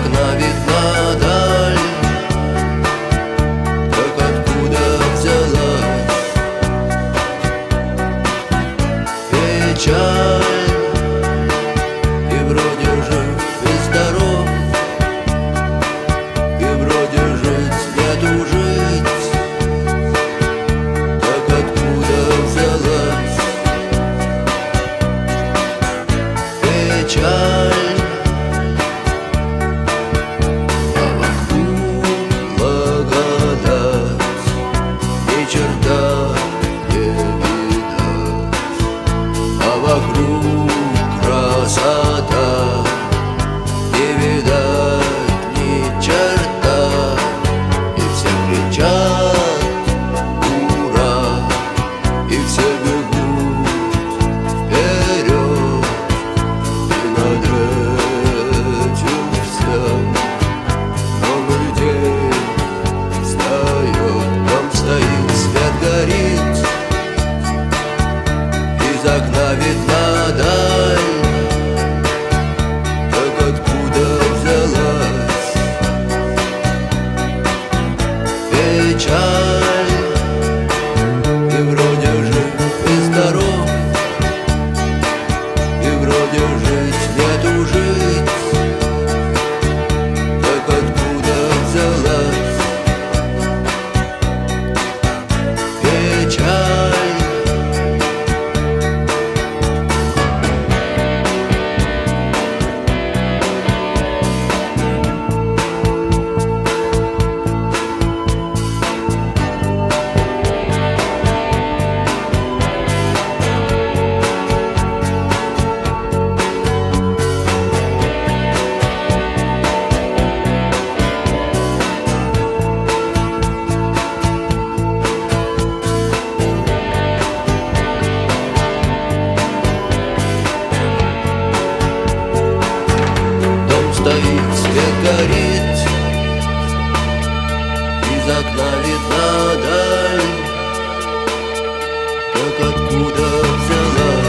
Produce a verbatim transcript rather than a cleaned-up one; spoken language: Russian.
окна видна даль. Так откуда взялась печаль? И вроде жив и здоров, и вроде жить нету жить. Так откуда взялась печаль? А вокруг благодать, ни черта не видать. А вокруг красота, не видать ни черта. И все кричат ура, и все бегут вперед. И над этим всем новый день встает. Дом стоит, свет горит, из окна видна даль. Так откуда взялась печаль? И вроде жив и здоров, и вроде жить нету жить. Так откуда взялась печаль? Стоит, свет горит, из окна видна даль. Так откуда взялась